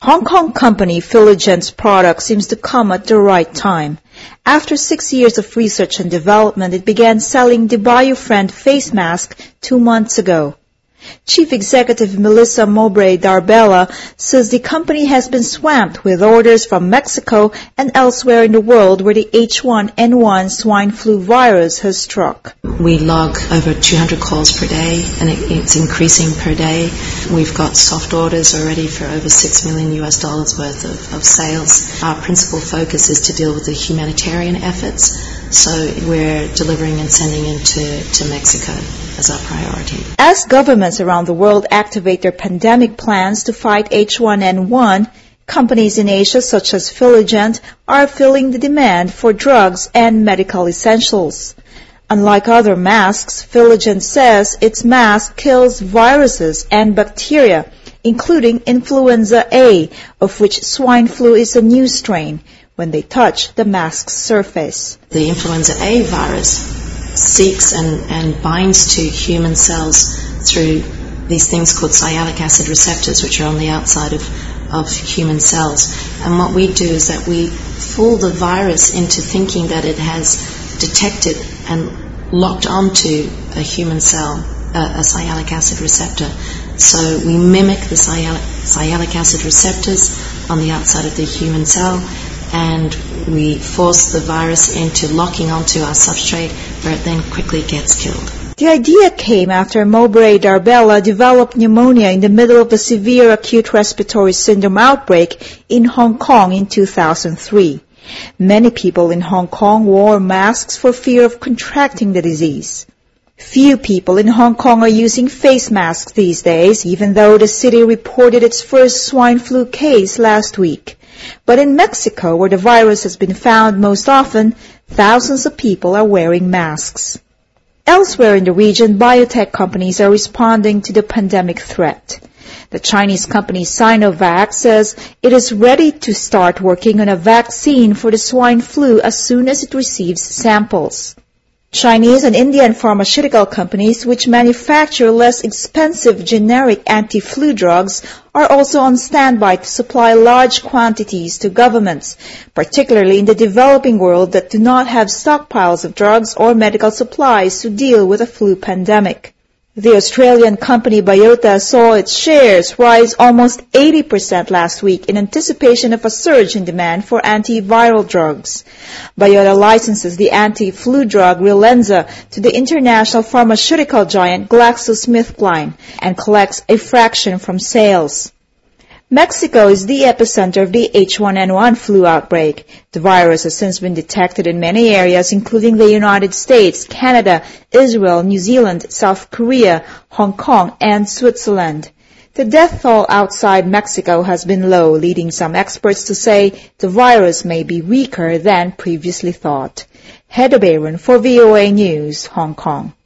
Hong Kong company Philogent's product seems to come at the right time. After 6 years of research and development, it began selling the BioFriend face mask 2 months ago. Chief Executive Melissa Mowbray Darbella says the company has been swamped with orders from Mexico and elsewhere in the world where the H1N1 swine flu virus has struck. We log over 200 calls per day, and it's increasing per day. We've got soft orders already for over $6 million worth of sales. Our principal focus is to deal with the humanitarian efforts, so we're delivering and sending into Mexico as our priority. As governments around the world activate their pandemic plans to fight H1N1, companies in Asia such as Philogent are filling the demand for drugs and medical essentials. Unlike other masks, Philogent says its mask kills viruses and bacteria, including influenza A, of which swine flu is a new strain, when they touch the mask's surface. The influenza A virus seeks and binds to human cells through these things called sialic acid receptors, which are on the outside of human cells. And what we do is that we fool the virus into thinking that it has detected and locked onto a human cell, a sialic acid receptor. So we mimic the sialic acid receptors on the outside of the human cell, and we force the virus into locking onto our substrate, where it then quickly gets killed. The idea came after Mowbray Darbella developed pneumonia in the middle of a severe acute respiratory syndrome outbreak in Hong Kong in 2003. Many people in Hong Kong wore masks for fear of contracting the disease. Few people in Hong Kong are using face masks these days, even though the city reported its first swine flu case last week. But in Mexico, where the virus has been found most often, thousands of people are wearing masks. Elsewhere in the region, biotech companies are responding to the pandemic threat. The Chinese company Sinovac says it is ready to start working on a vaccine for the swine flu as soon as it receives samples. Chinese and Indian pharmaceutical companies, which manufacture less expensive generic anti-flu drugs, are also on standby to supply large quantities to governments, particularly in the developing world that do not have stockpiles of drugs or medical supplies to deal with a flu pandemic. The Australian company Biota saw its shares rise almost 80% last week in anticipation of a surge in demand for antiviral drugs. Biota licenses the anti-flu drug Relenza to the international pharmaceutical giant GlaxoSmithKline and collects a fraction from sales. Mexico is the epicenter of the H1N1 flu outbreak. The virus has since been detected in many areas, including the United States, Canada, Israel, New Zealand, South Korea, Hong Kong, and Switzerland. The death toll outside Mexico has been low, leading some experts to say the virus may be weaker than previously thought. Heather Bayron for VOA News, Hong Kong.